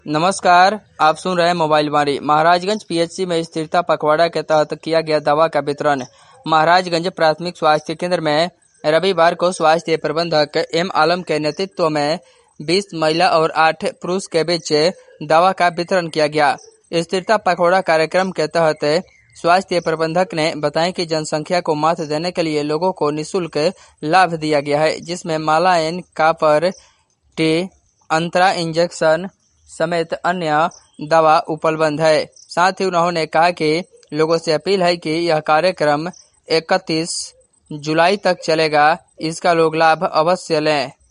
नमस्कार, आप सुन रहे हैं मोबाइल बारी। महाराजगंज पीएचसी में स्थिरता पखवाड़ा के तहत किया गया दवा का वितरण। महाराजगंज प्राथमिक स्वास्थ्य केंद्र में रविवार को स्वास्थ्य प्रबंधक एम आलम के नेतृत्व में 20 महिला और 8 पुरुष के बीच दवा का वितरण किया गया। स्थिरता पखवाड़ा कार्यक्रम के तहत स्वास्थ्य प्रबंधक ने बताया कि जनसंख्या को मात देने के लिए लोगों को निःशुल्क लाभ दिया गया है, जिसमें Mala N, copper T, Antara injection समेत अन्य दवा उपलब्ध है। साथ ही उन्होंने कहा कि लोगों से अपील है कि यह कार्यक्रम 31 जुलाई तक चलेगा, इसका लोग लाभ अवश्य लें।